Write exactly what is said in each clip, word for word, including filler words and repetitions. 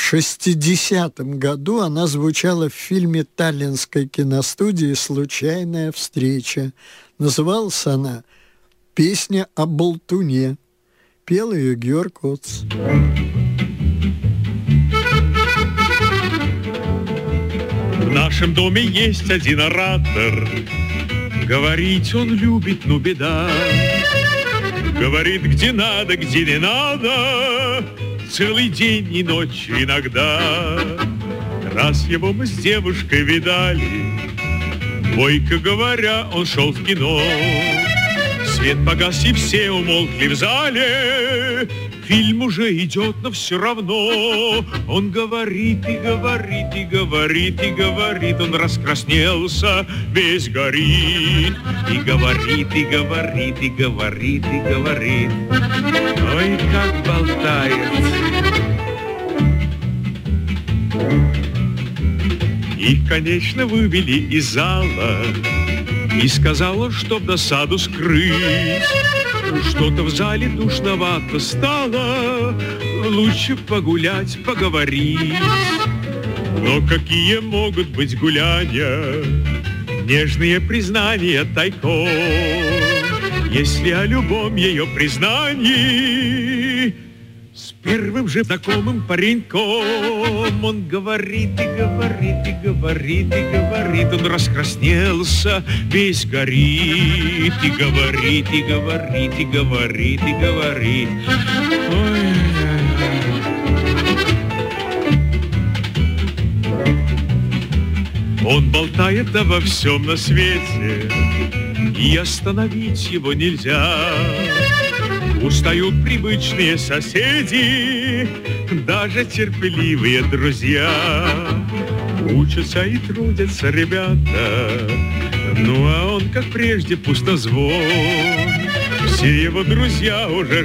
шестидесятом году она звучала в фильме таллинской киностудии «Случайная встреча». Называлась она «Песня о болтуне». Пел ее Георг Оц. В нашем доме есть один оратор. Говорить он любит, ну беда. Говорит, где надо, где не надо, целый день и ночь иногда. Раз его мы с девушкой видали, бойко говоря, он шел в кино. Свет погас и все умолкли в зале. Фильм уже идет, но все равно он говорит и говорит, и говорит, и говорит. Он раскраснелся, весь горит. И говорит, и говорит, и говорит, и говорит. Ой, как болтает. Их, конечно, вывели из зала и сказала, чтоб досаду скрыть. Что-то в зале душновато стало, лучше погулять, поговорить. Но какие могут быть гуляния, нежные признания тайком, если о любом ее признании с первым же знакомым пареньком он говорит и говорит, и говорит, и говорит. Он раскраснелся, весь горит, и говорит, и говорит, и говорит, и говорит. Ой. Он болтает обо всем на свете, и остановить его нельзя. Устают привычные соседи, даже терпеливые друзья. Учатся и трудятся ребята, ну а он, как прежде, пустозвон. Все его друзья уже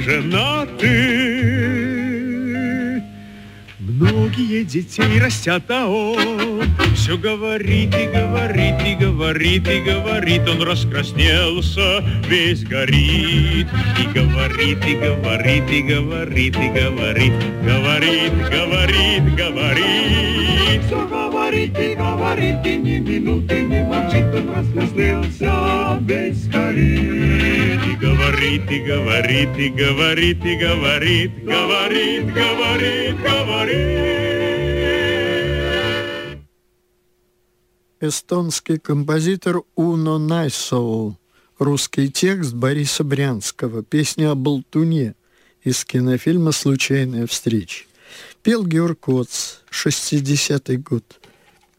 женаты, многие детей растят, а он все говорит и говорит, и говорит, и говорит. Он раскраснелся, весь горит. И говорит, и говорит, и говорит, и говорит. Говорит, говорит, говорит. Все говорит и говорит, и ни минуты не молчит. Он раскраснелся, весь горит. И говорит, и говорит, и говорит, и говорит. Говорит, говорит, говорит. Эстонский композитор Уно Найсоу. Русский текст Бориса Брянского. Песня о болтуне из кинофильма «Случайная встреча». Пел Георг Оц, шестидесятый год.